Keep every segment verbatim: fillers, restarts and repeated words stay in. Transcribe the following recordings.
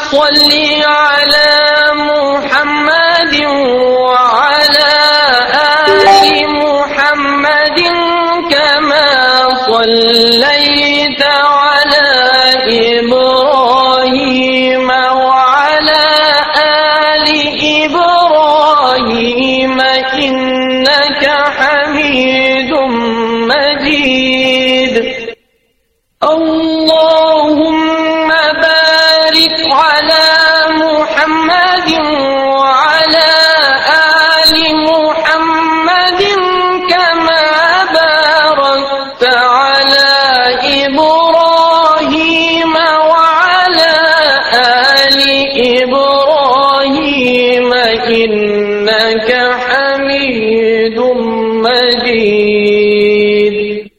صل على محمد وعلى آل محمد كما صليت على إبراهيم وعلى آل إبراهيم إنك حميد مجيد اللهم بارك على محمد وعلى آل محمد كما باركت على إبراهيم وعلى آل إبراهيم إنك حميد مجيد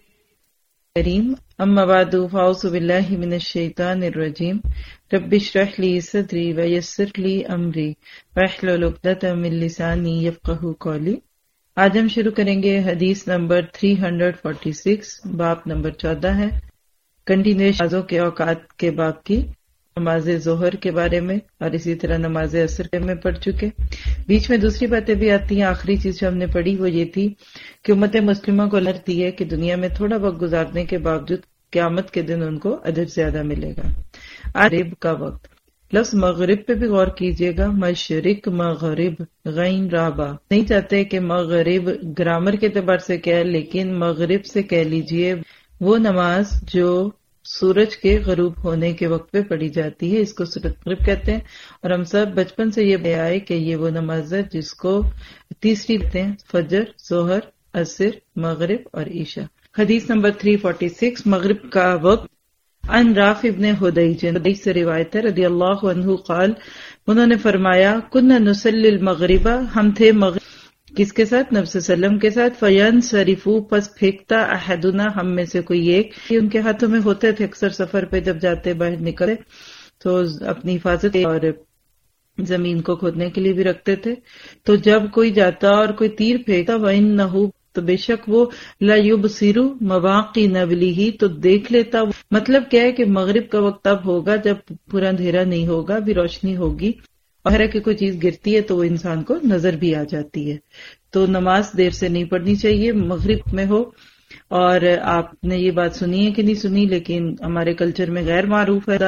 کریم اما بعد فاعوذ باللہ من الشیطان الرجیم رب اشرح لی صدری ویسر لی امری واحلل عقدۃ من لسانی یفقہوا قولی۔ آج ہم شروع کریں گے حدیث نمبر تین سو چھیالیس، باب نمبر چودہ ہے کنٹینیوشن نمازوں کے اوقات کے باب کی، نماز ظہر کے بارے میں اور اسی طرح نماز عصر میں پڑھ چکے۔ بیچ میں دوسری باتیں بھی آتی ہیں۔ آخری چیز جو ہم نے پڑھی وہ یہ تھی کہ امت مسلمہ کو لرز دی ہے کہ دنیا میں تھوڑا وقت گزارنے کے باوجود قیامت کے دن ان کو اجر زیادہ ملے گا۔ مغرب کا وقت، لفظ مغرب پہ بھی غور کیجیے گا، مشرق مغرب غین رابا، نہیں چاہتے کہ مغرب گرامر کے اعتبار سے کہہ، لیکن مغرب سے کہہ لیجیے وہ نماز جو سورج کے غروب ہونے کے وقت پہ پڑھی جاتی ہے، اس کو سورۃ مغرب کہتے ہیں۔ اور ہم سب بچپن سے یہ بے آئے کہ یہ وہ نماز ہے جس کو تیسری کہتے ہیں، فجر، ظہر، عصر، مغرب اور عشاء۔ حدیث نمبر تین سو چھیالیس، مغرب کا وقت۔ عن رافع ابن حدیج حدیث سے روایت ہے رضی اللہ عنہ قال، انہوں نے فرمایا کنا نصلی المغرب، ہم تھے مغرب کس کے ساتھ؟ نبی صلی اللہ علیہ وسلم کے ساتھ۔ فینصرفو، پس پھینکتا احدنا، ہم میں سے کوئی ایک، ان کے ہاتھوں میں ہوتے تھے اکثر سفر پہ جب جاتے باہر نکلے تو اپنی حفاظت اور زمین کو کھودنے کے لیے بھی رکھتے تھے، تو جب کوئی جاتا اور کوئی تیر پھینکتا وَإِنَّهُ، تو بے شک وہ لا یبصر مواقع نبلہ، تو دیکھ لیتا۔ مطلب کیا ہے کہ مغرب کا وقت تب ہوگا جب پورا اندھیرا نہیں ہوگا، بھی روشنی ہوگی، اور ہے کہ کوئی چیز گرتی ہے تو وہ انسان کو نظر بھی آ جاتی ہے۔ تو نماز دیر سے نہیں پڑھنی چاہیے مغرب میں ہو۔ اور آپ نے یہ بات سنی ہے کہ نہیں سنی، لیکن ہمارے کلچر میں غیر معروف ہے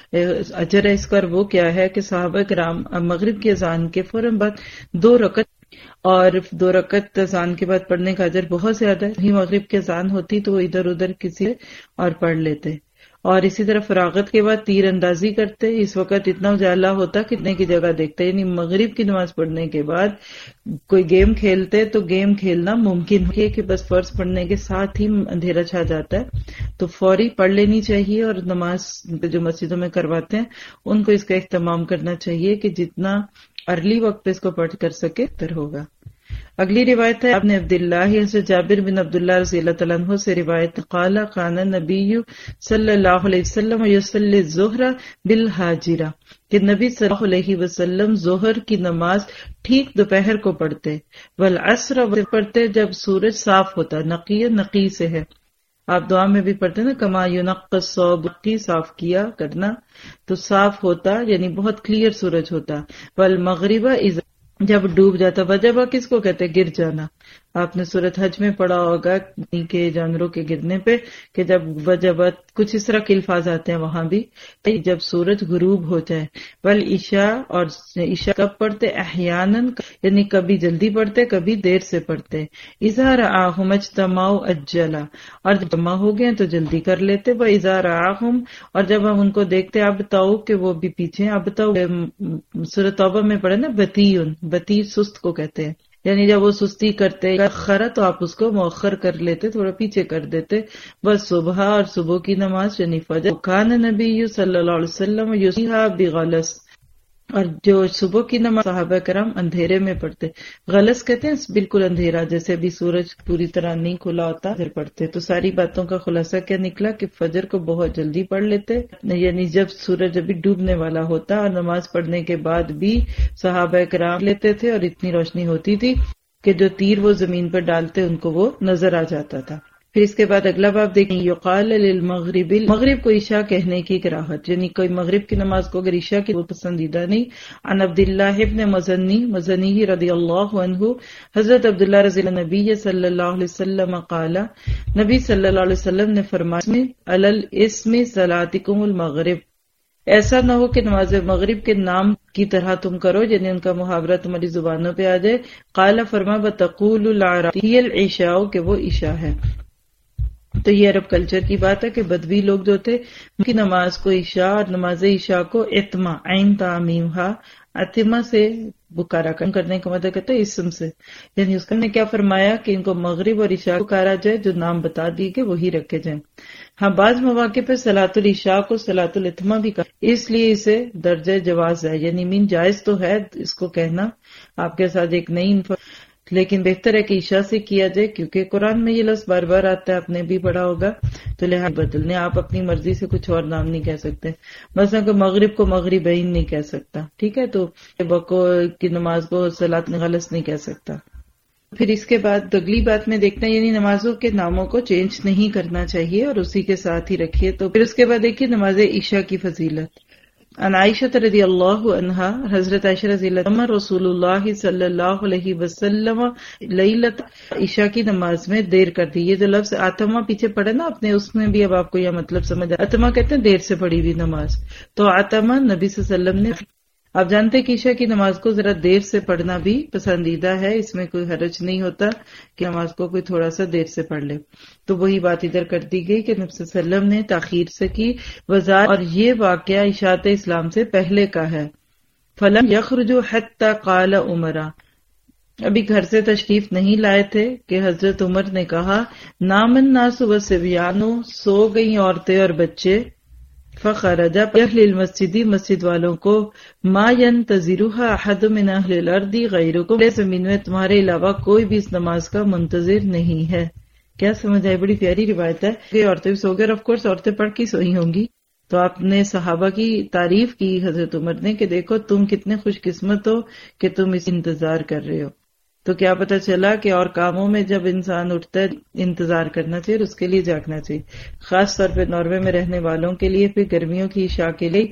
اجر ہے اس کا۔ وہ کیا ہے کہ صحابہ کرام مغرب کی اذان کے فوراً بعد دو رکعت، اور دو رکعت اذان کے بعد پڑھنے کا اجر بہت زیادہ ہے۔ مغرب کی اذان ہوتی تو وہ ادھر ادھر کسی اور پڑھ لیتے، اور اسی طرح فراغت کے بعد تیر اندازی کرتے۔ اس وقت اتنا اجالا ہوتا کتنے کی جگہ دیکھتے، یعنی مغرب کی نماز پڑھنے کے بعد کوئی گیم کھیلتے تو گیم کھیلنا ممکن ہے کہ بس فرض پڑھنے کے ساتھ ہی اندھیرا چھا جاتا ہے، تو فوری پڑھ لینی چاہیے۔ اور نماز جو مسجدوں میں کرواتے ہیں ان کو اس کا اہتمام کرنا چاہیے کہ جتنا ارلی وقت پہ اس کو پڑھ کر سکے بہتر ہوگا۔ اگلی روایت ہے ابن عبداللہ سے جابر بن عبداللہ رضی اللہ تعالیٰ عنہ سے روایت، قال کان النبی صلی اللہ علیہ وسلم یصلی الظہر بالحاجرہ، کہ نبی صلی اللہ علیہ وسلم ظہر کی نماز ٹھیک دوپہر کو پڑھتے، والعصر پڑھتے جب سورج صاف ہوتا، نقی نقی سے ہے، آپ دعا میں بھی پڑھتے نا کما ینقی الثوب، کی صاف کیا کرنا، تو صاف ہوتا یعنی بہت کلیئر سورج ہوتا۔ والمغرب اذا، جب ڈوب جاتا، وجبہ کس کو کہتے گر جانا، آپ نے سورۃ حج میں پڑھا ہوگا کے جانوروں کے گرنے پہ کہ جب وجبت کچھ اس طرح کے الفاظ آتے ہیں وہاں بھی، جب سورج غروب ہو جائے۔ والعشاء، اور عشاء کب پڑھتے؟ احیاناً، یعنی کبھی جلدی پڑھتے کبھی دیر سے پڑھتے۔ اذا رآہم اجتمعوا اجلا، اور جب جمع ہو گئے تو جلدی کر لیتے۔ واذا رآہم، اور جب ہم ان کو دیکھتے ابتؤ، کہ وہ بھی پیچھے، ابتؤ سورۃ توبہ میں پڑھے نا، بطیء، بطیء سست کو کہتے ہیں، یعنی جب وہ سستی کرتے خرا تو آپ اس کو مؤخر کر لیتے، تھوڑا پیچھے کر دیتے۔ بس صبح، اور صبح کی نماز یعنی فجر، کان نبی صلی اللہ علیہ وسلم یصلیھا بغلس، اور جو صبح کی نماز صحابہ کرام اندھیرے میں پڑھتے، غلس کہتے ہیں بالکل اندھیرا، جیسے بھی سورج پوری طرح نہیں کھلا ہوتا پھر پڑھتے۔ تو ساری باتوں کا خلاصہ کیا نکلا کہ فجر کو بہت جلدی پڑھ لیتے، یعنی جب سورج ابھی ڈوبنے والا ہوتا، اور نماز پڑھنے کے بعد بھی صحابہ کرام لیتے تھے، اور اتنی روشنی ہوتی تھی کہ جو تیر وہ زمین پر ڈالتے ان کو وہ نظر آ جاتا تھا۔ پھر اس کے بعد اگلا باب دیکھیں، یقال للمغرب، مغرب کو عشاء کہنے کی کراہت، یعنی کوئی مغرب کی نماز کو اگر عشاء کی وہ پسندیدہ نہیں۔ عن عبداللہ ابن مزنی مزنی رضی اللہ عنہ، حضرت عبداللہ رضی اللہ نبی صلی اللہ علیہ وسلم قال، نبی صلی اللہ علیہ وسلم نے فرمایا، علی الاسم صلاتکم المغرب، ایسا نہ ہو کہ نماز مغرب کے نام کی طرح تم کرو، یعنی ان کا محاورہ تمہاری زبانوں پہ آ جائے۔ قال فرما بتقول الاعرابی ہی العشاء، کہ وہ عشاء ہے۔ تو یہ عرب کلچر کی بات ہے کہ بدوی لوگ جو تھے ان کی نماز کو عشاء اور نماز عشاء کو اتما، عین تعمیم ہا، اتما سے پکارا کرنے کا مطلب کہتا ہے اسم سے، یعنی اس نے کیا فرمایا کہ ان کو مغرب اور عشاء کو پکارا جائے، جو نام بتا دیے کہ وہی رکھے جائیں۔ ہاں بعض مواقع پہ صلاۃ العشاء کو صلاۃ الاتما بھی کہا، اس لیے اسے درجہ جواز ہے، یعنی مین جائز تو ہے اس کو کہنا۔ آپ کے ساتھ ایک نئی انفر لیکن بہتر ہے کہ عشاء سے کیا جائے، کیونکہ قرآن میں یہ لفظ بار بار آتا ہے، آپ نے بھی پڑھا ہوگا، تو لہٰذا بدلنے آپ اپنی مرضی سے کچھ اور نام نہیں کہہ سکتے۔ مثلا کہ مغرب کو مغربین نہیں کہہ سکتا، ٹھیک ہے، تو بکو کی نماز کو صلاۃ غلط نہیں کہہ سکتا۔ پھر اس کے بعد اگلی بات میں دیکھنا، یعنی نمازوں کے ناموں کو چینج نہیں کرنا چاہیے اور اسی کے ساتھ ہی رکھیے۔ تو پھر اس کے بعد دیکھیے نماز عشاء کی فضیلت۔ عن عائشہ رضی اللہ عنہا، حضرت عائشہ رضی اللہ عنہ، رسول اللہ صلی اللہ علیہ وسلم لیلت عشاء کی نماز میں دیر کر دی۔ یہ جو لفظ آتما پیچھے پڑھا نا آپ نے، اس میں بھی اب آپ کو یہ مطلب سمجھ آ آتما کہتے ہیں دیر سے پڑھی ہوئی نماز، تو آتما نبی صلی اللہ علیہ وسلم نے، آپ جانتے کہ عشاء کی نماز کو ذرا دیر سے پڑھنا بھی پسندیدہ ہے، اس میں کوئی حرج نہیں ہوتا کہ نماز کو کوئی تھوڑا سا دیر سے پڑھ لے۔ تو وہی بات ادھر کر دی گئی کہ نبی صلی اللہ علیہ وسلم نے تاخیر سے کی وضاحت، اور یہ واقعہ اشاعت اسلام سے پہلے کا ہے۔ فلم یخرج حتی قال عمر، ابھی گھر سے تشریف نہیں لائے تھے کہ حضرت عمر نے کہا، نام الناس والصبیان، سو گئی عورتیں اور بچے، فخرج اہل المسجد، مسجد والوں کو، ما ينتظرها احد من اہل الارض غیرکم، زمین میں تمہارے علاوہ کوئی بھی اس نماز کا منتظر نہیں ہے۔ کیا سمجھ آئی؟ بڑی پیاری روایت ہے کہ عورتیں بھی سو گئے، آف کورس عورتیں پڑھ کے سوئی ہوں گی۔ تو آپ نے صحابہ کی تعریف کی حضرت عمر نے کہ دیکھو تم کتنے خوش قسمت ہو کہ تم اس انتظار کر رہے ہو۔ تو کیا پتہ چلا کہ اور کاموں میں جب انسان اٹھتا ہے انتظار کرنا چاہیے اور اس کے لیے جاگنا چاہیے، خاص طور پہ ناروے میں رہنے والوں کے لیے، پھر گرمیوں کی عشاء کے لیے،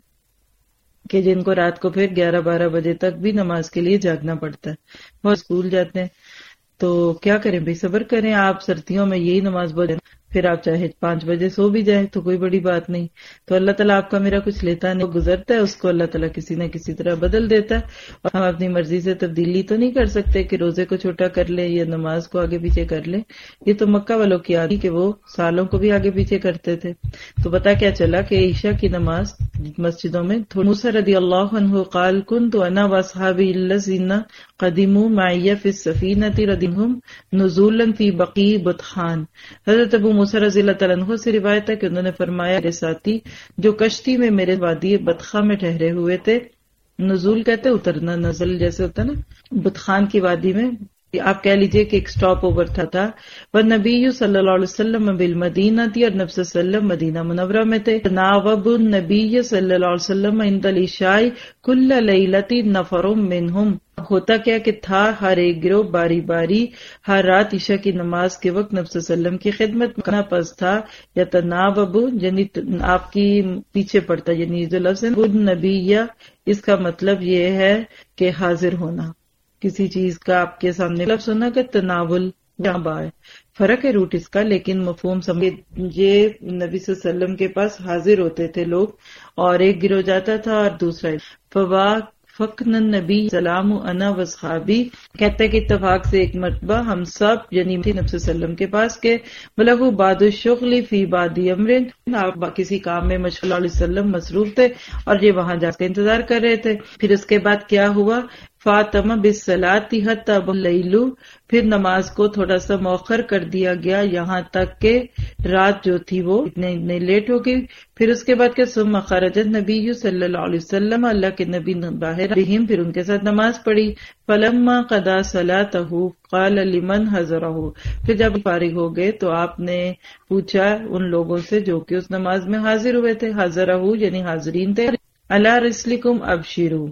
کہ جن کو رات کو پھر گیارہ بارہ بجے تک بھی نماز کے لیے جاگنا پڑتا ہے، وہ اسکول جاتے ہیں۔ تو کیا کریں بھائی، صبر کریں۔ آپ سردیوں میں یہی نماز پڑھیں، پھر آپ چاہے پانچ بجے سو بھی جائیں تو کوئی بڑی بات نہیں۔ تو اللہ تعالیٰ آپ کا میرا کچھ لیتا نہیں، وہ گزرتا ہے، اس کو اللہ تعالیٰ کسی نہ کسی طرح بدل دیتا ہے، اور ہم اپنی مرضی سے تبدیلی تو نہیں کر سکتے کہ روزے کو چھوٹا کر لیں یا نماز کو آگے پیچھے کر لیں۔ یہ تو مکہ والوں کی عادت کہ وہ سالوں کو بھی آگے پیچھے کرتے تھے۔ تو پتا کیا چلا کہ عشاء کی نماز مسجدوں میں، موسیٰ رضی اللہ عنہ قال کنت انا واصحابی الذین قدموا معی فی السفینۃ ردیہم نزولا فی بقیع بطحان، حضرت ابو موسیٰ رضی اللہ تعالیٰ عنہ سے روایت ہے کہ انہوں نے فرمایا میرے ساتھی جو کشتی میں میرے وادی بطخا میں ٹھہرے ہوئے تھے، نزول کہتے اترنا، نزل جیسے ہوتا نا، بطخان کی وادی میں آپ کہہ لیجئے کہ ایک سٹاپ اوور تھا تھا والنبی صلی اللہ علیہ وسلم بالمدینہ تھی، اور نبی صلی اللہ علیہ وسلم مدینہ منورہ میں تھے۔ ناوب النبی صلی اللہ علیہ وسلم عند العشاء کل لیلۃ نفر منہم، ہوتا کیا کہ تھا ہر ایک گروہ باری باری ہر رات عشاء کی نماز کے وقت نبی صلی اللہ علیہ وسلم کی خدمت میں پس تھا، یا تناوب یعنی آپ کی پیچھے پڑتا، یعنی جو لفظ ہے النبی، اس کا مطلب یہ ہے کہ حاضر ہونا کسی چیز کا، آپ کے سامنے لفظ ہونا کہ تناول جہاں با ہے، فرق ہے روٹ اس کا، لیکن مفہوم سمجھے یہ نبی صلی اللہ علیہ وسلم کے پاس حاضر ہوتے تھے لوگ، اور ایک گروہ جاتا تھا اور دوسرا فوا فقن النبی سلام انا وصحابی، کہتے کہ اتفاق سے ایک مرتبہ ہم سب یعنی نبی صلی اللہ علیہ وسلم کے پاس کے بلغوا بعد الشغل فی بعد امر، آپ کسی کام میں مشغول علیہ وسلم مصروف تھے اور یہ وہاں جا کے انتظار کر رہے تھے۔ پھر اس کے بعد کیا ہوا، فاطمہ بالصلاۃ حتی اللیل، پھر نماز کو تھوڑا سا مؤخر کر دیا گیا یہاں تک کہ رات جو تھی وہ اتنے اتنے لیٹ ہو گئی۔ پھر اس کے بعد کہ ثم خرج النبی صلی اللہ علیہ وسلم، اللہ کے نبی باہر بہم، پھر ان کے ساتھ نماز پڑھی۔ فلما قضا صلاتہ قال لمن حضرہ، پھر جب فارغ ہو گئے تو آپ نے پوچھا ان لوگوں سے جو کہ اس نماز میں حاضر ہوئے تھے، حضرہ یعنی حاضرین تھے، علی رسلکم ابشروا،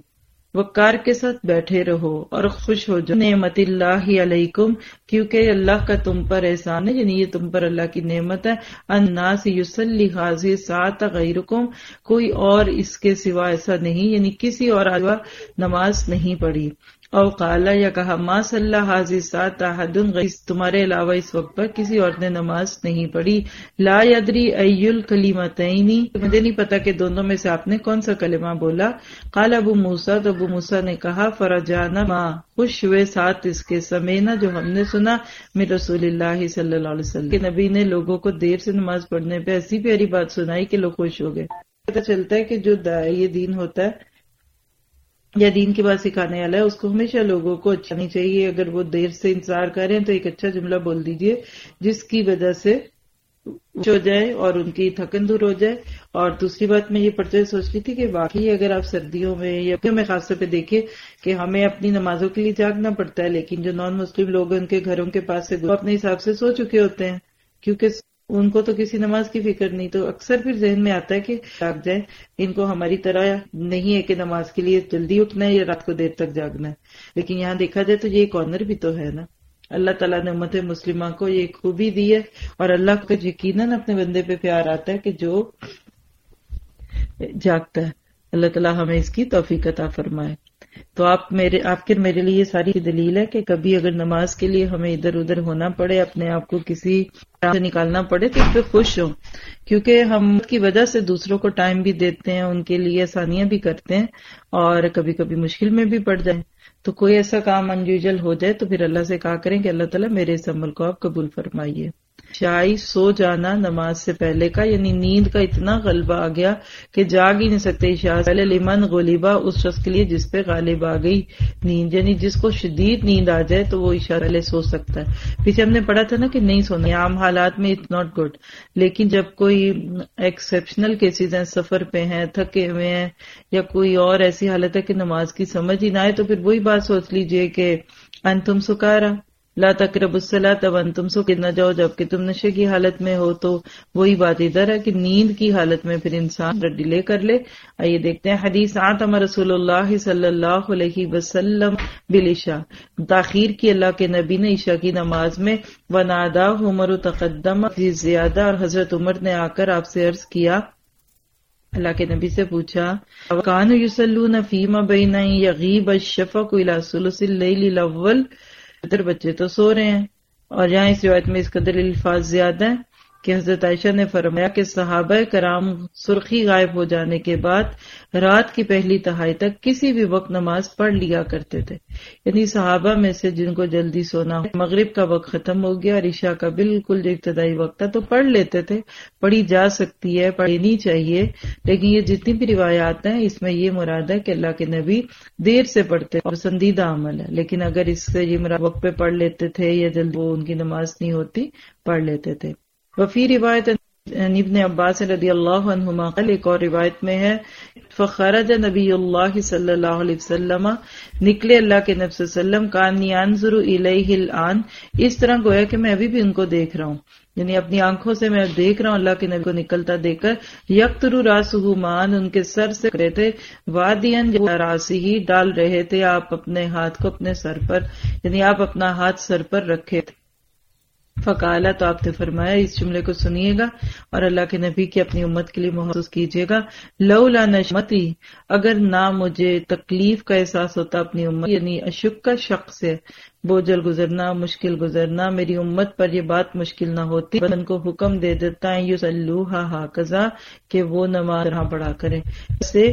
وقار کے ساتھ بیٹھے رہو اور خوش ہو جاؤ نعمت اللہ علیکم، کیونکہ اللہ کا تم پر احسان ہے، یعنی یہ تم پر اللہ کی نعمت ہے۔ الناس یصلی ھذہ ساعۃ غیرکم، کوئی اور اس کے سوا ایسا نہیں، یعنی کسی اور آدمی نماز نہیں پڑھی۔ او قال، یا کہا ما صلی ھذہ ساعۃ احد غیر، تمہارے علاوہ اس وقت پر کسی اور نے نماز نہیں پڑھی۔ لا یدری ای الکلمتین، مجھے نہیں پتا کہ دونوں میں سے آپ نے کون سا کلمہ بولا۔ قال ابو موسیٰ، تو ابو موسیٰ نے کہا فرجعنا ما، خوش ہوئے ساتھ اس کے سمینا، جو ہم نے سنا من رسول اللہ صلی اللہ علیہ وسلم کہ نبی نے لوگوں کو دیر سے نماز پڑھنے پہ ایسی پیاری بات سنائی کہ لوگ خوش ہو گئے۔ پتہ چلتا ہے کہ جو داعی دین ہوتا ہے یا دین کی بات سکھانے والا ہے، اس کو ہمیشہ لوگوں کو اچھا نہیں چاہیے۔ اگر وہ دیر سے انتظار کریں تو ایک اچھا جملہ بول دیجئے جس کی وجہ سے ہو جائے اور ان کی تھکن دور ہو جائے۔ اور دوسری بات میں یہ پڑھتے ہوئے سوچ رہی تھی کہ واقعی اگر آپ سردیوں میں یا میں خاص طور پہ دیکھیں کہ ہمیں اپنی نمازوں کے لیے جاگنا پڑتا ہے، لیکن جو نان مسلم لوگ ہیں ان کے گھروں کے پاس سے اپنے حساب سے سو چکے ہوتے ہیں، کیونکہ ان کو تو کسی نماز کی فکر نہیں، تو اکثر پھر ذہن میں آتا ہے کہ جاگ جائیں۔ ان کو ہماری طرح نہیں ہے کہ نماز کے لیے جلدی اٹھنا ہے یا رات کو دیر تک جاگنا ہے، لیکن یہاں دیکھا جائے تو یہ ایک آنر بھی تو ہے نا۔ اللہ تعالیٰ نے امت مسلمہ کو یہ خوبی دی ہے، اور اللہ کو یقیناً اپنے بندے پہ پیار آتا ہے کہ جو جاگتا ہے۔ اللہ تعالیٰ ہمیں اس کی توفیق عطا فرمائے۔ تو آپ میرے آپ کے میرے لیے یہ ساری دلیل ہے کہ کبھی اگر نماز کے لیے ہمیں ادھر ادھر ہونا پڑے، اپنے آپ کو کسی طرح سے نکالنا پڑے، تو اس پہ خوش ہوں، کیونکہ ہم کی وجہ سے دوسروں کو ٹائم بھی دیتے ہیں، ان کے لیے آسانیاں بھی کرتے ہیں، اور کبھی کبھی مشکل میں بھی پڑ جائیں۔ تو کوئی ایسا کام انیوژل ہو جائے تو پھر اللہ سے کہا کریں کہ اللہ تعالیٰ میرے اس عمل کو آپ قبول فرمائیے۔ شائی سو جانا نماز سے پہلے کا، یعنی نیند کا اتنا غلبہ آ گیا کہ جاگ ہی نہیں سکتے عشاء پہلے۔ لمن غلبہ، اس شخص کے لیے جس پہ غالب آ گئی نیند، یعنی جس کو شدید نیند آ جائے تو وہ عشاء پہلے سو سکتا ہے۔ پیچھے ہم نے پڑھا تھا نا کہ نہیں سونا، عام حالات میں اٹس ناٹ گڈ، لیکن جب کوئی ایکسیپشنل کیسز ہیں، سفر پہ ہیں، تھکے ہوئے ہیں، یا کوئی اور ایسی حالت ہے کہ نماز کی سمجھ ہی نہ آئے، تو پھر وہی بات سوچ لیجئے کہ انتم سکارا لا تقربوا الصلاۃ وانتم سکارى، نہ جاؤ جبکہ تم نشے کی حالت میں ہو۔ تو وہی بات ادھر ہے کہ نیند کی حالت میں پھر انسان ڈیلے کر لے۔ آئیے دیکھتے ہیں حدیث آتم رسول اللہ صلی اللہ علیہ وسلم بالعشاء، تاخیر کی اللہ کے نبی نے عشاء کی نماز میں۔ وناداہ عمر تقدم فی زیادہ، اور حضرت عمر نے آ کر آپ سے عرض کیا، اللہ کے نبی سے پوچھا، کانوا یصلون فیما بین ان یغیب الشفق الی ثلث اللیل الاول، ادھر بچے تو سو رہے ہیں۔ اور یہاں اس روایت میں اس قدر الفاظ زیادہ ہیں کہ حضرت عائشہ نے فرمایا کہ صحابہ کرام سرخی غائب ہو جانے کے بعد رات کی پہلی تہائی تک کسی بھی وقت نماز پڑھ لیا کرتے تھے، یعنی صحابہ میں سے جن کو جلدی سونا ہو، مغرب کا وقت ختم ہو گیا اور عشاء کا بالکل جو ابتدائی وقت تھا تو پڑھ لیتے تھے۔ پڑھی جا سکتی ہے، پڑھنی چاہیے، لیکن یہ جتنی بھی روایات ہیں اس میں یہ مراد ہے کہ اللہ کے نبی دیر سے پڑھتے اور پسندیدہ عمل ہے، لیکن اگر اس سے یہ مراد وقت پہ پڑھ لیتے تھے یا جلد وہ ان کی نماز نہیں ہوتی پڑھ لیتے تھے۔ وفی روایت ابن عباس رضی اللہ عنہما قال، ایک اور روایت میں ہے، فخرج نبی اللہ صلی اللہ علیہ وسلم، نکلے اللہ کے نبی صلی اللہ علیہ وسلم، کانی انظر الیہ الان، اس طرح گویا کہ میں ابھی بھی ان کو دیکھ رہا ہوں، یعنی اپنی آنکھوں سے میں دیکھ رہا ہوں اللہ کے نبی کو نکلتا دیکھ کر۔ یقطر راسہ مان، ان کے سر سے کرے تھے، وادین راسہ، ڈال رہے تھے آپ اپنے ہاتھ کو اپنے سر پر، یعنی آپ اپنا ہاتھ سر پر رکھے تھے۔ فقالا، تو آپ نے فرمایا، اس جملے کو سنیے گا اور اللہ کے نبی کی اپنی امت کے لیے محسوس کیجیے گا، لولا نشمتی، اگر نہ مجھے تکلیف کا احساس ہوتا اپنی امت، یعنی اشک کا شخص سے بوجھل گزرنا، مشکل گزرنا، میری امت پر یہ بات مشکل نہ ہوتی، ان کو حکم دے دیتا ہے یصلوها ہکذا، کہ وہ نماز طرح پڑھا کریں۔ اس سے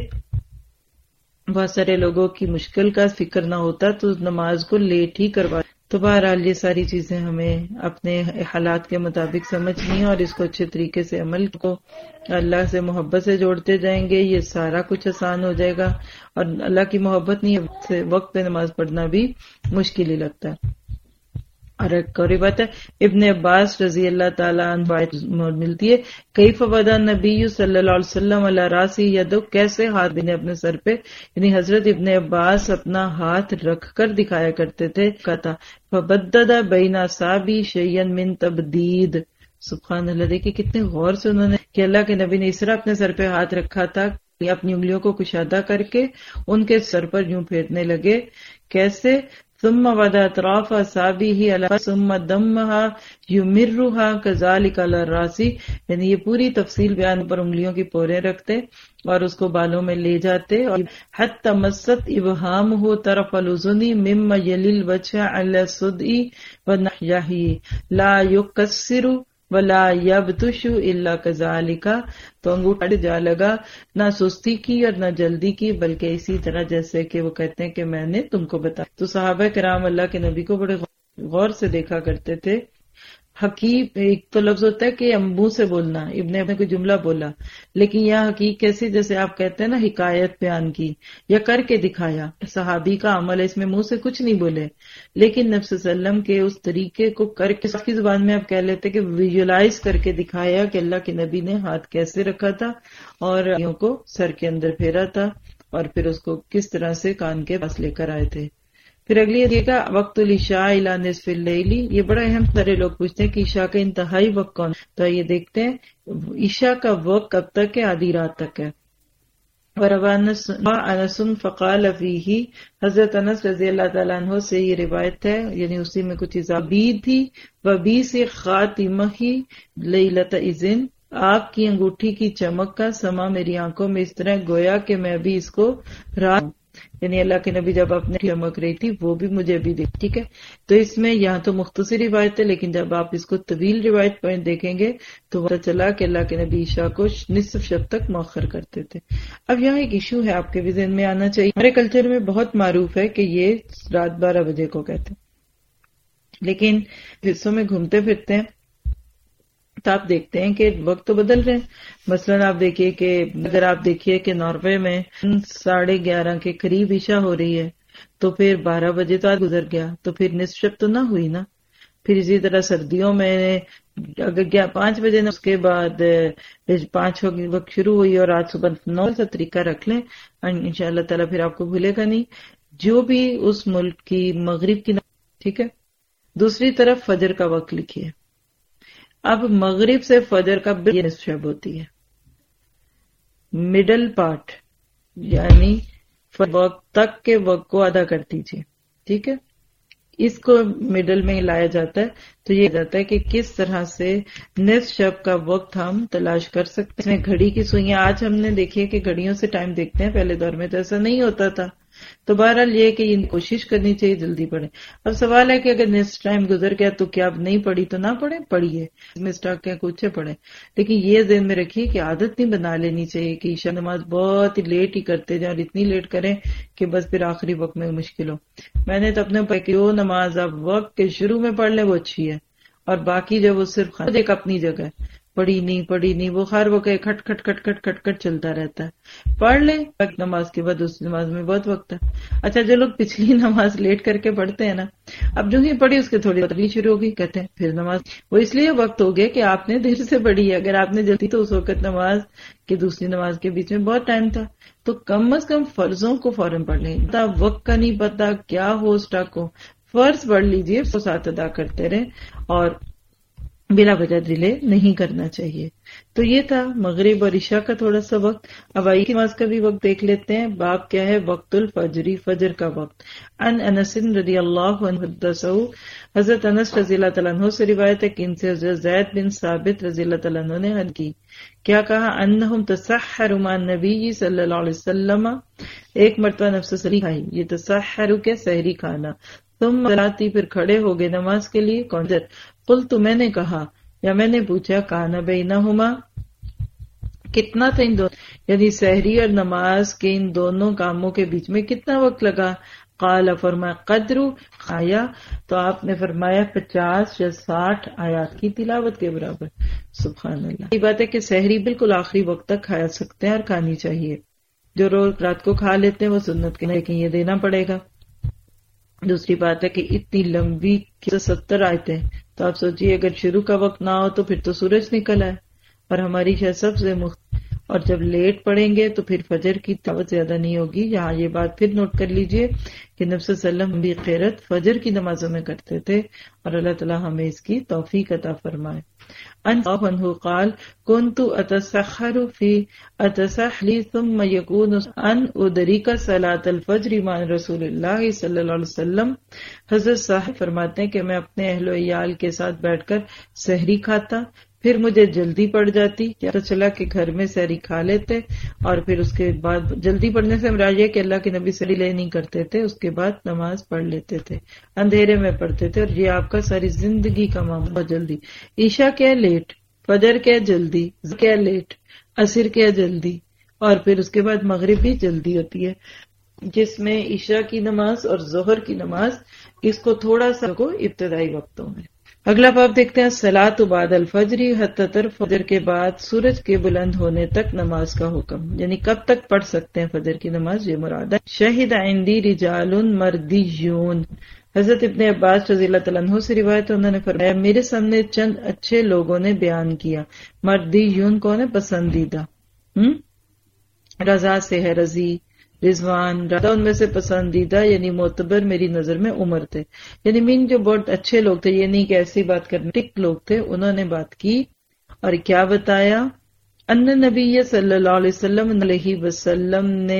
بہت سارے لوگوں کی مشکل کا فکر نہ ہوتا تو نماز کو لیٹ ہی کروا۔ تو بہرحال یہ ساری چیزیں ہمیں اپنے حالات کے مطابق سمجھنی ہے اور اس کو اچھے طریقے سے عمل کو اللہ سے محبت سے جوڑتے جائیں گے، یہ سارا کچھ آسان ہو جائے گا۔ اور اللہ کی محبت نہیں، وقت پہ نماز پڑھنا بھی مشکل ہی لگتا ہے۔ اور ایک اور بات ہے، ابن عباس رضی اللہ تعالیٰ عنہ ملتی ہے، کیف وضع نبی صلی اللہ علیہ وسلم علی راسی یدو، کیسے ہاتھ دینے اپنے سر پہ، یعنی حضرت ابن عباس اپنا ہاتھ رکھ کر دکھایا کرتے تھے، کہتا فبدد بین اصابعہ شیئا من تبدید، سبحان اللہ، دیکھیں کتنے غور سے انہوں نے کہ اللہ کے نبی نے اس طرح اپنے سر پہ ہاتھ رکھا تھا اپنی انگلیوں کو کشادہ کر کے ان کے سر پر یوں پھیرنے لگے. کیسے؟ ثم وضع اطراف اصابعه على ثم دمها يمرها كذلك على الراس. یعنی یہ پوری تفصیل بیان پر انگلیوں کی پوریں رکھتے اور اس کو بالوں میں لے جاتے. اور حتى مست ابهامه طرف الاذن مما يلي الوجه على الصدع ونحيه لا يكسر ولا يبطش الا كذلك. تو انگوٹھا جا لگا، نہ سستی کی اور نہ جلدی کی، بلکہ اسی طرح جیسے کہ وہ کہتے ہیں کہ میں نے تم کو بتایا. تو صحابہ کرام اللہ کے نبی کو بڑے غور سے دیکھا کرتے تھے. حقیق ایک تو لفظ ہوتا ہے کہ منہ سے بولنا، ابن نے کوئی جملہ بولا، لیکن یہ حقیق کیسی، جیسے آپ کہتے ہیں نا حکایت بیان کی یا کر کے دکھایا. صحابی کا عمل ہے، اس میں منہ سے کچھ نہیں بولے، لیکن نبی صلی اللہ علیہ وسلم کے اس طریقے کو کر کے کی زبان میں آپ کہہ لیتے کہ ویژولائز کر کے دکھایا کہ اللہ کے نبی نے ہاتھ کیسے رکھا تھا اور کو سر کے اندر پھیرا تھا اور پھر اس کو کس طرح سے کان کے پاس لے کر آئے تھے. پھر اگلی دیکھے گا وقت العشاء الی نصف اللیل. یہ بڑا اہم، سارے لوگ پوچھتے ہیں کہ عشاء کا انتہائی وقت کون؟ تو یہ دیکھتے ہیں عشاء کا وقت کب تک ہے؟ آدھی رات تک ہے. انس فقال فیہ، حضرت انس رضی اللہ تعالیٰ عنہ سے یہ روایت ہے، یعنی اسی میں کچھ اضافی تھی. وبی سے خاتمہ لیلۃ اذن، آپ کی انگوٹھی کی چمک کا سما میری آنکھوں میں اس طرح گویا کہ میں بھی اس کو رات، یعنی اللہ کے نبی جب اپنے چمک رہی تھی وہ بھی مجھے بھی دیکھ. ٹھیک ہے، تو اس میں یہاں تو مختصر روایت ہے، لیکن جب آپ اس کو طویل روایت پوائنٹ دیکھیں گے تو پتہ چلا کہ اللہ کے نبی عشاء کو نصف شب تک مؤخر کرتے تھے. اب یہاں ایک ایشو ہے آپ کے بھی ذہن میں آنا چاہیے. ہمارے کلچر میں بہت معروف ہے کہ یہ رات بارہ بجے کو کہتے ہیں، لیکن حصوں میں گھومتے پھرتے ہیں تو آپ دیکھتے ہیں کہ وقت تو بدل رہے ہیں. مثلاً آپ دیکھیے کہ اگر آپ دیکھیے کہ ناروے میں ساڑھے گیارہ کے قریب عشاء ہو رہی ہے تو پھر بارہ بجے تو آج گزر گیا، تو پھر نصف شب تو نہ ہوئی نا. پھر اسی طرح سردیوں میں اگر پانچ بجے اس کے بعد پانچ وقت شروع ہوئی اور آج صبح نو کا طریقہ رکھ لیں، ان شاء اللہ تعالیٰ پھر آپ کو بھولے گا نہیں جو بھی اس ملک کی مغرب کی. ٹھیک ہے، دوسری طرف فجر کا وقت لکھیے. اب مغرب سے فجر کا نصف شب ہوتی ہے، مڈل پارٹ یعنی وقت تک کے وقت کو ادا کر دیجیے. ٹھیک ہے، اس کو مڈل میں لایا جاتا ہے. تو یہ جاتا ہے کہ کس طرح سے نصف شب کا وقت ہم تلاش کر سکتے ہیں. اس میں گھڑی کی سوئیاں، آج ہم نے دیکھی کہ گھڑیوں سے ٹائم دیکھتے ہیں، پہلے دور میں تو ایسا نہیں ہوتا تھا. تو بہرحال یہ کہ ان کوشش کرنی چاہیے جلدی پڑھیں. اب سوال ہے کہ اگر نصف ٹائم گزر گیا تو کیا اب نہیں پڑھی تو نہ پڑھیں، پڑھیے مسٹاک کیا کچھ پڑھیں، لیکن یہ ذہن میں رکھیے کہ عادت نہیں بنا لینی چاہیے کہ عشاء نماز بہت ہی لیٹ ہی کرتے جائیں اور اتنی لیٹ کریں کہ بس پھر آخری وقت میں مشکل ہو. میں نے تو اپنے کہ وہ نماز آپ وقت کے شروع میں پڑھ لیں وہ اچھی ہے، اور باقی جو وہ صرف ایک اپنی جگہ ہے، پڑھی نہیں پڑھی نہیں وہ خیر وہ کہ کھٹ کھٹ کھٹ کھٹ کھٹ کھٹ چلتا رہتا ہے. پڑھ لیں نماز کے بعد، اس نماز میں بہت وقت ہے. اچھا جو لوگ پچھلی نماز لیٹ کر کے پڑھتے ہیں نا، اب جو ہی پڑھی اس کے تھوڑی بدلی شروع ہوگی، کہتے ہیں پھر نماز وہ اس لیے وقت ہو گیا کہ آپ نے دیر سے پڑھی ہے. اگر آپ نے جلدی تو اس وقت نماز کے دوسری نماز کے بیچ میں بہت ٹائم تھا، تو کم از کم فرضوں کو فوراً پڑھ لیں. وقت کا نہیں پتا کیا ہو اسٹاک ہو، فرض پڑھ لیجئے، وہ ساتھ ادا کرتے رہیں اور بلا وجہ ڈیلے نہیں کرنا چاہیے. تو یہ تھا مغرب اور عشاء کا تھوڑا سا وقت. اب آئی کی نماز کا بھی وقت دیکھ لیتے ہیں. باب کیا ہے؟ وقت الفجری، فجر کا وقت. ان انس رضی اللہ عنہ حدثہ، حضرت انس رضی اللہ تعالیٰ عنہ سے روایت ہے کہ ان سے حضرت زید بن ثابت رضی اللہ تعالیٰ عنہ نے حد کی. کیا کہا؟ انہم تسحروا مع النبی صلی اللہ علیہ وسلم، ایک مرتبہ نفس سری کھائی. یہ تسحروا کے سحری کھانا. تم صلاتی، پھر کھڑے ہو گئے نماز کے لیے. کون؟ قلت، میں نے کہا یا میں نے پوچھا، کان بینہما، کتنا تھا ان دونوں، یعنی سحری اور نماز کے ان دونوں کاموں کے بیچ میں کتنا وقت لگا؟ قال، فرمایا، قدر آیا، تو آپ نے فرمایا پچاس یا ساٹھ آیات کی تلاوت کے برابر. سبحان اللہ. یہ بات ہے کہ سحری بالکل آخری وقت تک کھا سکتے ہیں اور کھانی چاہیے. جو روز رات کو کھا لیتے ہیں وہ سنت کے، لیکن یہ دینا پڑے گا. دوسری بات ہے کہ اتنی لمبی ستر آیتیں، تو آپ سوچیے اگر شروع کا وقت نہ ہو تو پھر تو سورج نکل آئے، اور ہماری شاید سب سے مخت، اور جب لیٹ پڑھیں گے تو پھر فجر کی تلاوت زیادہ نہیں ہوگی. یہاں یہ بات پھر نوٹ کر لیجئے کہ نبی صلی اللہ علیہ وسلم بھی قرات فجر کی نمازوں میں کرتے تھے، اور اللہ تعالیٰ ہمیں اس کی توفیق عطا فرمائے. عنہ قال كنت اتسحر في اتسحلی ثم يكون ان ادرك صلاة الفجر مع رسول اللہ صلی اللہ علیہ وسلم. حضرت صاحب فرماتے ہیں کہ میں اپنے اہل و عیال کے ساتھ بیٹھ کر سحری کھاتا، پھر مجھے جلدی پڑ جاتی، پتہ چلا کہ گھر میں سحری کھا لیتے، اور پھر اس کے بعد جلدی پڑھنے سے مراد یہ کہ اللہ کے نبی سحری لے نہیں کرتے تھے، اس کے بعد نماز پڑھ لیتے تھے، اندھیرے میں پڑھتے تھے، اور یہ آپ کا ساری زندگی کا معاملہ. بہت جلدی عشاء کیا لیٹ، فجر کیا جلدی، کیا لیٹ، عصر کیا جلدی، اور پھر اس کے بعد مغرب بھی جلدی ہوتی ہے، جس میں عشاء کی نماز اور ظہر کی نماز اس کو تھوڑا سا کو ابتدائی وقتوں میں. اگلا باب دیکھتے ہیں صلاۃ بعد الفجر حتی تر، فجر کے بعد سورج کے بلند ہونے تک نماز کا حکم، یعنی کب تک پڑھ سکتے ہیں فجر کی نماز، یہ مراد ہے. شہد عندی رجال مردیون، حضرت ابن عباس رضی اللہ تعالیٰ عنہ سے روایت، انہوں نے فرمایا میرے سامنے چند اچھے لوگوں نے بیان کیا. مردیون کون ہے؟ پسندیدہ. ہم رضا سے ہے رضی، رضوان، رضا ان میں سے پسندیدہ یعنی معتبر میری نظر میں عمر تھے، یعنی مین جو بہت اچھے لوگ تھے، یہ نہیں کہ ایسی بات کرنے ٹک لوگ تھے. انہوں نے بات کی اور کیا بتایا، ان نبی صلی اللہ علیہ وسلم علیہ وسلم نے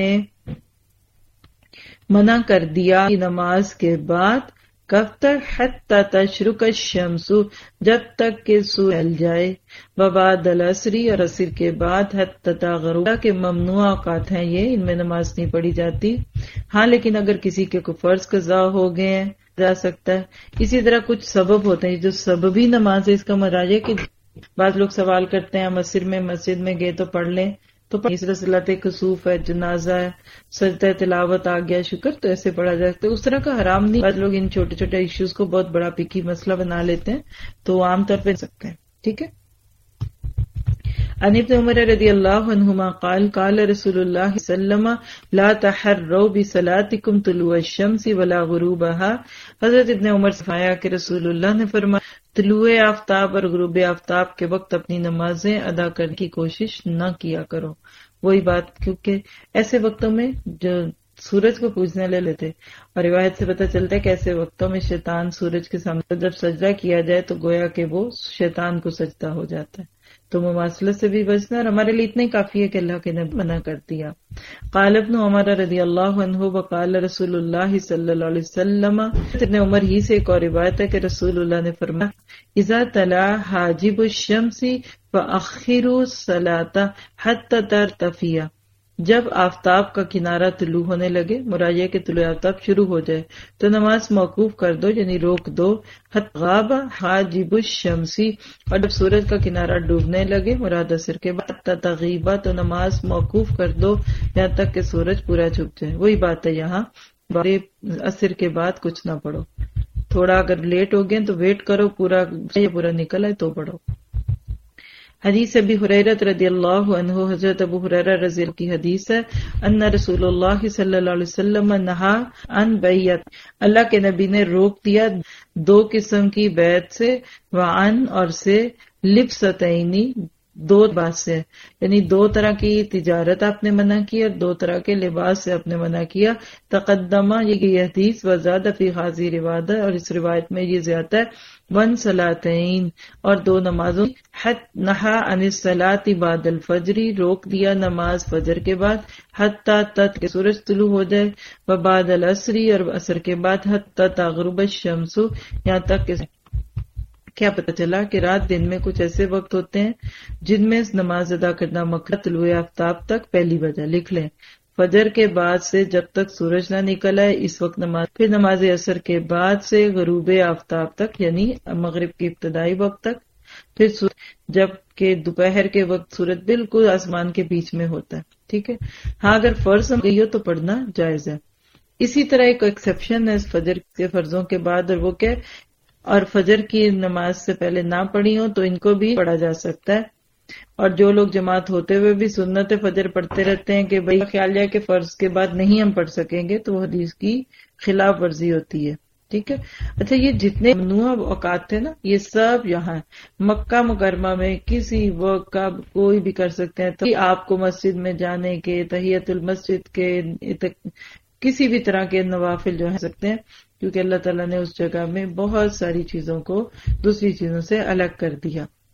منع کر دیا نماز کے بعد کب تک، حتی تشرق الشمس، جب تک کہ سورج ڈھل جائے، وبعد العصر، اور عصر کے بعد، حتی تغرب، کہ ممنوع اوقات ہیں یہ، ان میں نماز نہیں پڑھی جاتی. ہاں لیکن اگر کسی کے کوئی فرض قضا ہو گئے ہیں جا سکتا ہے. اسی طرح کچھ سبب ہوتے ہیں، جو سببی نماز ہے اس کا مراد ہے کہ بعض لوگ سوال کرتے ہیں ہم عصر میں مسجد میں گئے تو پڑھ لیں، تو تیسرا صلاۃ کسوف ہے، جنازہ ہے، سجدہ تلاوت آ گیا، شکر، تو ایسے پڑھا جا سکتا ہے. اس طرح کا حرام نہیں. بعض لوگ ان چھوٹے چھوٹے ایشوز کو بہت بڑا پکی مسئلہ بنا لیتے ہیں، تو عام طور پہ سکتے ہیں. ٹھیک ہے. عن ابن عمر رضی اللہ عنہما قال قال رسول اللہ صلی اللہ علیہ وسلم لا تحروا بصلاتکم طلوع الشمس ولا غروبها. حضرت ابن عمر سے فرمایا کہ رسول اللہ نے فرمایا طلوع آفتاب اور غروب آفتاب کے وقت اپنی نمازیں ادا کرنے کی کوشش نہ کیا کرو. وہی بات، کیونکہ ایسے وقتوں میں جو سورج کو پوجنے لے لیتے، اور روایت سے پتہ چلتا ہے کہ ایسے وقتوں میں شیطان سورج کے سامنے جب سجدہ کیا جائے تو گویا کہ وہ شیطان کو سجدہ ہو جاتا ہے. تو مماثلت سے بھی بچنا، اور ہمارے لیے اتنا ہی کافی ہے کہ اللہ کے نے منع کر دیا. قال ابن عمر رضی اللہ عنہ وقال رسول اللہ صلی اللہ علیہ وسلم، ابن عمر ہی سے ایک اور روایت ہے کہ رسول اللہ نے فرمایا اذا طلع حاجب الشمس فاخروا الصلاة حتى ترتفع، جب آفتاب کا کنارہ طلوع ہونے لگے، مراد یہ کہ طلوع آفتاب شروع ہو جائے تو نماز موقوف کر دو، یعنی روک دو. غاب حاجب الشمسی، اور جب سورج کا کنارہ ڈوبنے لگے، مراد عصر کے بعد، تغیبہ، تو نماز موقوف کر دو یہاں تک کہ سورج پورا چھپ جائے. وہی بات ہے یہاں، عصر کے بعد کچھ نہ پڑھو، تھوڑا اگر لیٹ ہو گئے تو ویٹ کرو، پورا پورا نکل آئے تو پڑھو. حدیث ابی ہریرہ رضی اللہ عنہ، حضرت ابو ہریرہ رضی اللہ کی حدیث ہے، ان رسول اللہ صلی اللہ علیہ وسلم نہا عن بیعت، اللہ کے نبی نے روک دیا دو قسم کی بیعت سے، وعن، اور سے، لبستینی، دو لباس سے، یعنی دو طرح کی تجارت آپ نے منع کی اور دو طرح کے لباس سے آپ نے منع کیا. تقدمہ، یہ حدیث وزاد فی حاضی روایت، اور اس روایت میں یہ زیادہ ہے، ون صلاتین، اور دو نمازوں. حت نہا عن الصلاۃ بعد الفجر، روک دیا نماز فجر کے بعد، حتی تت، کہ سورج طلوع ہو جائے، وبعد العصر، اور عصر کے بعد، حتی تغرب الشمس، یہاں تک کہ کیا پتہ چلا کہ رات دن میں کچھ ایسے وقت ہوتے ہیں جن میں نماز ادا کرنا مکروہ. طلوع آفتاب تک پہلی وجہ لکھ لیں، فجر کے بعد سے جب تک سورج نہ نکل آئے اس وقت نماز، پھر نماز عصر کے بعد سے غروب آفتاب تک یعنی مغرب کی ابتدائی وقت تک، پھر جب کہ دوپہر کے وقت سورج بالکل آسمان کے بیچ میں ہوتا ہے. ٹھیک ہے. ہاں اگر فرض ہم گئی ہو تو پڑھنا جائز ہے. اسی طرح ایک ایکسیپشن ہے اس فجر کے فرضوں کے بعد، اور وہ کہ اور فجر کی نماز سے پہلے نہ پڑھی ہو تو ان کو بھی پڑھا جا سکتا ہے. اور جو لوگ جماعت ہوتے ہوئے بھی سنت فجر پڑھتے رہتے ہیں کہ بھئی خیال ہے کہ فرض کے بعد نہیں ہم پڑھ سکیں گے، تو وہ حدیث کی خلاف ورزی ہوتی ہے. ٹھیک ہے. اچھا، یہ جتنے ممنوع اوقات تھے نا، یہ سب یہاں مکہ مکرمہ میں کسی وقت کا کوئی بھی کر سکتے ہیں. تو آپ کو مسجد میں جانے کے، تحیت المسجد کے، کسی بھی طرح کے نوافل جو ہے سکتے ہیں، کیونکہ اللہ تعالیٰ نے اس جگہ میں بہت ساری چیزوں کو دوسری چیزوں سے الگ کر دیا.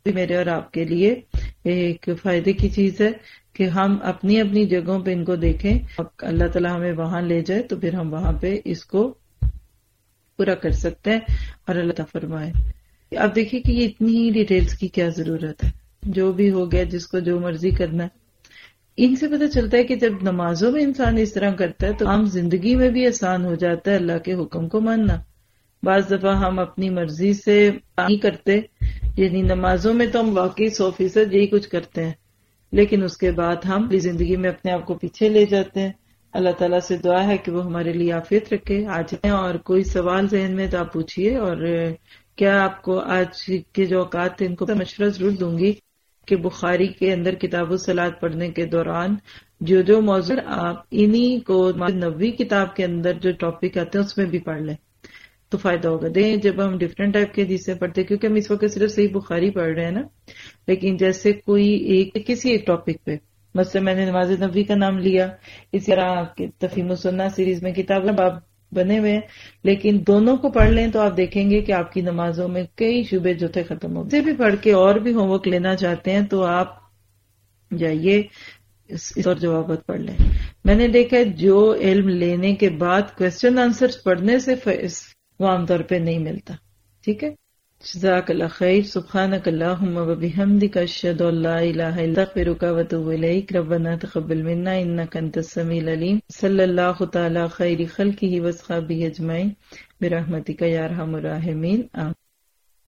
میرے اور آپ کے لیے ایک فائدے کی چیز ہے کہ ہم اپنی اپنی جگہوں پہ ان کو دیکھیں، اللہ تعالیٰ ہمیں وہاں لے جائے تو پھر ہم وہاں پہ اس کو پورا کر سکتے ہیں اور اللہ تعالیٰ فرمائے. اب دیکھیے کہ یہ اتنی ڈیٹیلز کی کیا ضرورت ہے، جو بھی ہو گیا جس کو جو مرضی کرنا ہے. ان سے پتہ چلتا ہے کہ جب نمازوں میں انسان اس طرح کرتا ہے تو عام زندگی میں بھی آسان ہو جاتا ہے اللہ کے حکم کو ماننا. بعض دفعہ ہم اپنی مرضی سے نہیں کرتے، یعنی نمازوں میں تو ہم واقعی سو فیصد یہی کچھ کرتے ہیں، لیکن اس کے بعد ہم اپنی زندگی میں اپنے آپ کو پیچھے لے جاتے ہیں. اللہ تعالیٰ سے دعا ہے کہ وہ ہمارے لیے عافیت رکھے. آج اور کوئی سوال ذہن میں تو آپ پوچھیے، اور کیا آپ کو آج کے جو اوقات تھے ان کو مشورہ ضرور دوں گی کہ بخاری کے اندر کتاب الصلاۃ پڑھنے کے دوران جو جو موضوع آپ انہی کو نبوی کتاب کے اندر جو ٹاپک آتے ہیں اس میں بھی پڑھ لیں تو فائدہ ہوگا. دیں جب ہم ڈفرینٹ ٹائپ کے حدیثیں پڑھتے ہیں، کیونکہ ہم اس وقت صرف صحیح بخاری پڑھ رہے ہیں نا، لیکن جیسے کوئی ایک کسی ایک ٹاپک پہ، مثلا میں نے نماز نبوی کا نام لیا، اسی طرح تفہیم السنہ سیریز میں کتاب باب بنے ہوئے ہیں، لیکن دونوں کو پڑھ لیں تو آپ دیکھیں گے کہ آپ کی نمازوں میں کئی شعبے جو تھے ختم ہو گئے. بھی پڑھ کے اور بھی ہوم ورک لینا چاہتے ہیں تو آپ جائیے اور جوابات پڑھ لیں. میں نے دیکھا جو علم لینے کے بعد کوشچن آنسر پڑھنے سے وہ عام طور پہ نہیں ملتا. ٹھیک ہے، جزاک اللہ خیر. سبحانک اللہم و بحمدک اشہد ان لا الہ الا انت استغفرک و اتوب الیک. ربنا تقبل منا انک انت السمیع العلیم. صلی اللہ تعالی خیر خلقہ و اصحابہ اجمعین برحمتک یا ارحم الراحمین. آمین.